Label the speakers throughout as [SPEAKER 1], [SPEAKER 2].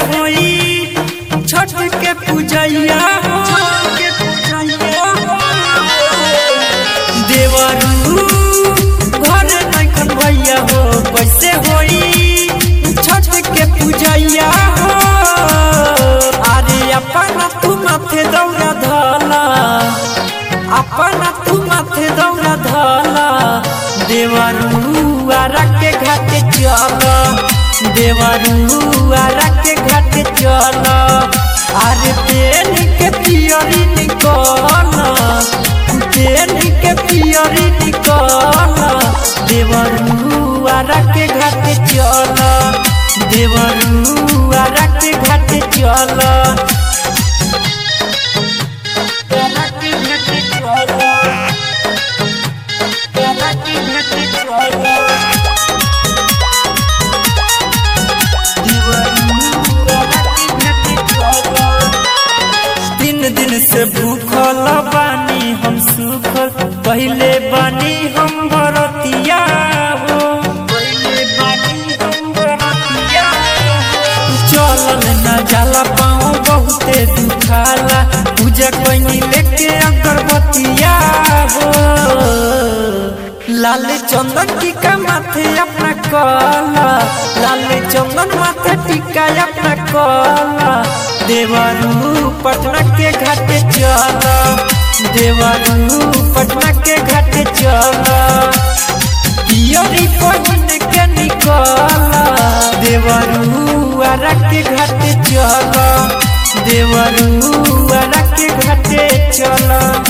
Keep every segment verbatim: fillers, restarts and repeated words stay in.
[SPEAKER 1] होई छठ के पूजैया हो देवरू घर नखन भैया हो कैसे होई छठ के पूजैया हो अरे अपना तू माथे दौड़ा धला अपना तू माथे दौड़ा धला देवरू आरा के घाटे चल देवरू आरा के घाटे चल अरे तेन के पियरी निकल तेन के पियरी निकल देवरू आरा के घाटे चल देवरू आरा के घाटे चल तीन दिन से भूखल बानी हम सुखल पहले बानी हम बरतिया हो चलन न जाला पाँव बहुते दुखाला पूजा कोई लेके अगरबत्तिया हो लाल चंदन टीका माथे अपना कला लाल चंदन माथे टीका अपना कला देवरू पटना के घाटे चल देवरू पटना के घाटे चल पियरी पहिन के निकल देवरू आरा के घाटे चल देवरू आरा के घाटे चल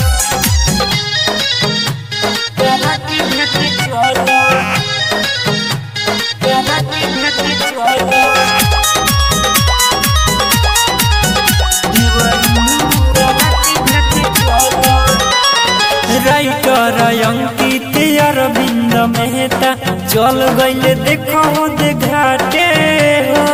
[SPEAKER 1] राइटर अंकित अरविंद मेहता चल गईले देखो दे घाटे हो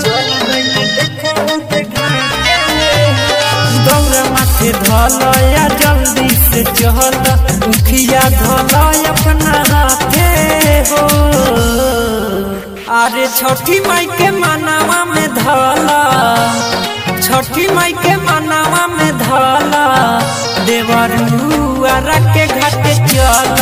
[SPEAKER 1] दौड़ माथे धलया जल्दी से चल मुखिया धल अपना हाथे हो अरे छठी माई के मनावा में धला छठी माई के मनावा में धला देवरू आरा के घाटे चल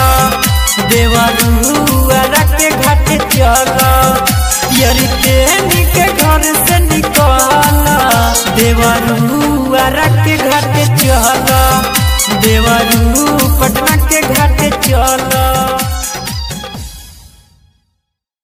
[SPEAKER 1] देवरू आरा के घाटे चल यरी तेनी के घर से निकल देवरू आरा के घाटे चल देवरू पटना के घाटे चल।